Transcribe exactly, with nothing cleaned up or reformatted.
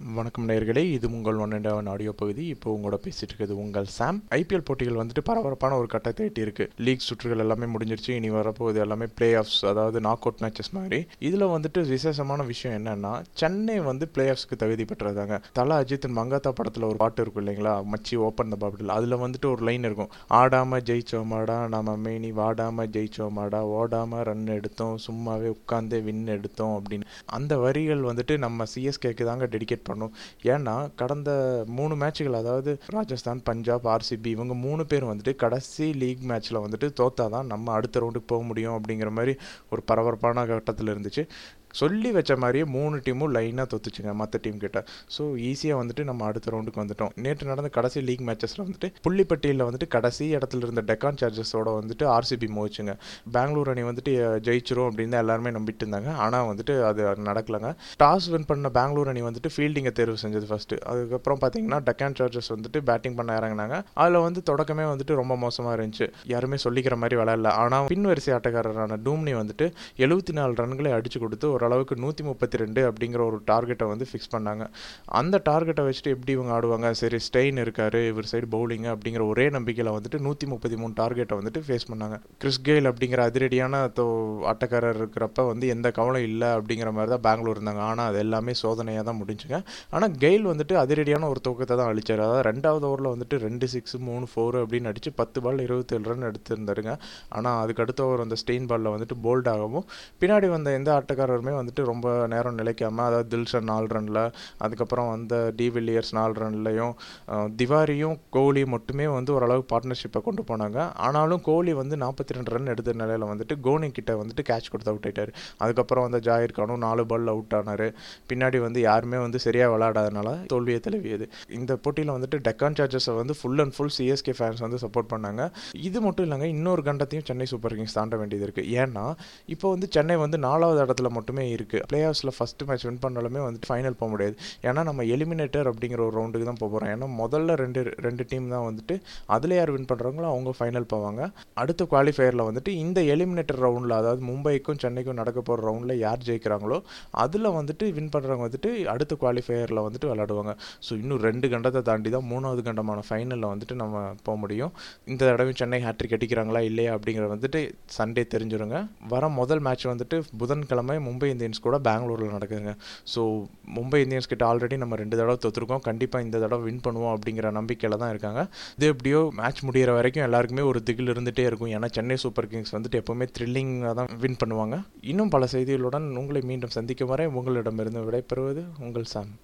வணக்கம் நேயர்களே, இது உங்கள் ஒன் அண்ட் ஒன் ஆடியோ பகுதி. இப்போ உங்களோட பேசிட்டு இருக்குது உங்கள் சாம். ஐபிஎல் போட்டிகள் வந்துட்டு பரபரப்பான ஒரு கட்டத்தை எட்டி இருக்கு. லீக் சுற்றுகள் எல்லாமே முடிஞ்சிருச்சு. இனி வரப்போகுது எல்லாமே பிளே ஆஃப்ஸ், அதாவது நாக் அவுட் மேட்சஸ் மாதிரி. இதில் வந்துட்டு விசேஷமான விஷயம் என்னன்னா, சென்னை வந்து பிளே ஆஃப்ஸ்க்கு தகுதி பெற்றதாங்க. தல அஜித்தின் மங்காத்தா படத்தில் ஒரு பாட்டு இருக்கும் இல்லைங்களா, மச்சி ஓப்பன் த பாட்டில். அதில் வந்துட்டு ஒரு லைன் இருக்கும், ஆடாம ஜெயிச்சோமாடா நம்ம மேனி, வாடாம ஜெயிச்சோமாடா ஓடாம ரன் எடுத்தோம், சும்மாவே உட்காந்தே வின் எடுத்தோம் அப்படின்னு. அந்த வரிகள் வந்துட்டு நம்ம சிஎஸ்கேக்கு தாங்க டெடிகேட் பண்ணும். ஏன்னா கடந்த மூணு மேட்சுகள், அதாவது ராஜஸ்தான், பஞ்சாப், ஆர்சிபி, இவங்க மூணு பேர் வந்துட்டு கடைசி லீக் மேட்ச்ல வந்துட்டு தோத்தாதான் நம்ம அடுத்த ரவுண்டுக்கு போக முடியும் அப்படிங்கிற மாதிரி ஒரு பரபரப்பான கட்டத்தில் இருந்துச்சு. சொல்லி வச்ச மாதிரியே மூணு டீமும் லைனாக தொத்துச்சுங்க மற்ற டீம் கிட்ட. ஸோ ஈஸியாக வந்துட்டு நம்ம அடுத்த ரவுண்டுக்கு வந்துட்டோம். நேற்று நடந்த கடைசி லீக் மேட்சஸில் வந்துட்டு புள்ளிப்பட்டியில் வந்துட்டு கடைசி இடத்துல இருந்த டெக்கான் சார்ஜஸோட வந்துட்டு ஆர்சிபி மோச்சுங்க. பெங்களூர் அணி வந்துட்டு ஜெயிச்சிரும் அப்படின்னு தான் எல்லாருமே நம்பிட்டு இருந்தாங்க. ஆனால் வந்துட்டு அது நடக்கலைங்க. டாஸ் வின் பண்ண பெங்களூர் அணி வந்துட்டு ஃபீல்டிங்கை தேர்வு செஞ்சது ஃபர்ஸ்ட். அதுக்கப்புறம் பார்த்தீங்கன்னா டெக்கான் சார்ஜஸ் வந்துட்டு பேட்டிங் பண்ண இறங்கினாங்க. அதில் வந்து தொடக்கமே வந்துட்டு ரொம்ப மோசமாக இருந்துச்சு. யாருமே சொல்லிக்கிற மாதிரி விளையாடல. ஆனால் பின் வரிசை ஆட்டக்காரரான டூம்னி வந்துட்டு எழுபத்தி நாலு ரன்களை அடிச்சு கொடுத்து ஓரளவுக்கு நூற்றி முப்பத்தி ரெண்டு அப்படிங்கிற ஒரு டார்கெட்டை வந்து ஃபிக்ஸ் பண்ணாங்க. அந்த டார்கெட்டை வச்சுட்டு எப்படி இவங்க ஆடுவாங்க, சரி ஸ்டெயின் இருக்காரு இவர் சைடு பவுலிங் அப்படிங்கிற ஒரே நம்பிக்கையில் வந்துட்டு நூற்றி முப்பத்தி மூணு டார்கெட்டை வந்துட்டு ஃபேஸ் பண்ணாங்க. கிறிஸ் கெயில் அப்படிங்கிற அதிரடியான தோ ஆட்டக்காரர் இருக்கிறப்ப வந்து எந்த கவலை இல்லை அப்படிங்கிற மாதிரி தான் பெங்களூர் இருந்தாங்க. ஆனால் அது எல்லாமே சோதனையாக தான் முடிஞ்சுங்க. ஆனால் கெயில் வந்துட்டு அதிரடியான ஒரு தூக்கத்தை தான் அழிச்சார். அதாவது ரெண்டாவது ஓவரில் வந்துட்டு ரெண்டு சிக்ஸ் மூணு ஃபோர் அப்படின்னு அடித்து பத்து பால் இருபத்தேழு ரன் எடுத்திருந்தாருங்க. ஆனால் அதுக்கு அடுத்த ஓவர் அந்த ஸ்டெயின் பாலில் வந்துட்டு போல்ட் ஆகவும் பின்னாடி வந்த எந்த ஆட்டக்காரருமே வந்துட்டு ரொம்ப நேரம் நிலைக்காம, அதாவது தில்ஷன் நாலு ரன்ல, அதுக்கப்புறம் வந்த டிவில்லியர்ஸ் நாலு ரன்லையும், திவாரியும் கோலியும் மட்டுமே வந்து ஓரளவு பார்ட்னர்ஷிப்பை கொண்டு போனாங்க. ஆனாலும் கோலி வந்து நாற்பத்தி ரெண்டு ரன் எடுத்த நிலையில் வந்துட்டு கோனி கிட்ட வந்துட்டு கேட்ச் கொடுத்து அவுட் ஆயிட்டார். அதுக்கப்புறம் வந்து ஜாயிர் கானும் நாலு பால் அவுட் ஆனார். பின்னாடி வந்து யாருமே வந்து சரியாக விளையாடாதனால தோல்வியை தழுவியது. இந்த போட்டியில் வந்துட்டு டெக்கான் சார்ஜஸை வந்து full and full CSK fans வந்து சப்போர்ட் பண்ணாங்க. இது மட்டும் இல்லைங்க, இன்னொரு கண்டத்தையும் சென்னை சூப்பர் கிங்ஸ் தாண்ட வேண்டியது இருக்குது. ஏன்னா இப்போ வந்து சென்னை வந்து நாலாவது இடத்துல மட்டுமே இருக்குது. பிளே ஆஃப்ஸில் ஃபஸ்ட்டு மேட்ச் வின் பண்ணாலுமே வந்துட்டு ஃபைனல் போக முடியாது. ஏன்னா நம்ம எலிமினேட்டர் அப்படிங்கிற ஒரு ரவுண்டுக்கு தான் போக போகிறோம். ஏன்னா முதல்ல ரெண்டு ரெண்டு டீம் தான் வந்துட்டு அதில் யார் வின் பண்ணுறாங்களோ அவங்க ஃபைனல் போவாங்க. அடுத்த குவாலிஃபயரில் வந்துட்டு இந்த எலிமினேட்டர் ரவுண்டில், அதாவது மும்பைக்கும் சென்னைக்கும் நடக்க போகிற ரவுண்டில் யார் ஜெயிக்கிறாங்களோ அதில் வந்துட்டு வின் பண்ணுறவங்க வந்துட்டு அடுத்த குவாலிஃபயரில் வந்துட்டு விளையாடுவாங்க. ஸோ இன்னும் ரெண்டு கண்டத்தை தாண்டி தான் மூணாவது கண்டமான ஃபைனலில் வந்துட்டு நம்ம போக முடியும். இந்த தடவை சென்னை ஹேட்ரிக் அடிக்கிறாங்களா இல்லையா அப்படிங்கிறது வந்துட்டு சண்டே தெரிஞ்சிருங்க. வர முதல் மேட்ச் வந்துட்டு புதன்கிழமை மும்பை இந்தியன்ஸ் கூட பெங்களூரில் நடக்குதுங்க. ஸோ மும்பை இந்தியன்ஸ் கிட்ட ஆல்ரெடி நம்ம ரெண்டு தடவை தோற்றுருக்கோம். கண்டிப்பாக இந்த தடவை வின் பண்ணுவோம் அப்படிங்கிற நம்பிக்கையில் தான் இருக்காங்க. இது எப்படியோ மேட்ச் முடிகிற வரைக்கும் எல்லாருக்குமே ஒரு திகில் இருந்துகிட்டே இருக்கும். ஏன்னா சென்னை சூப்பர் கிங்ஸ் வந்துட்டு எப்போவுமே த்ரில்லிங்காக தான் வின் பண்ணுவாங்க. இன்னும் பல செய்திகளுடன் உங்களை மீண்டும் சந்திக்கும் வரை உங்களிடமிருந்து விடைபெறுவது உங்கள் சாம்.